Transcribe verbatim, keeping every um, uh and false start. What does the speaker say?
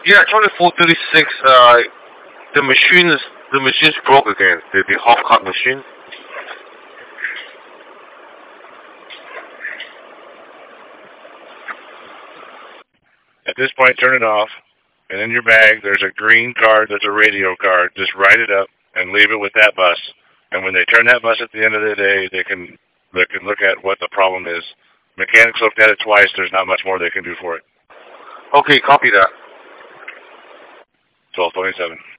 Yeah, twenty-four thirty-six. Uh, the machine is the machine's broke again. The the hot cut machine. At this point, turn it off. And in your bag, there's a green card. There's a radio card. Just write it up and leave it with that bus. And when they turn that bus at the end of the day, they can they can look at what the problem is. Mechanics looked at it twice. There's not much more they can do for it. Okay, copy that. twelve twenty-seven.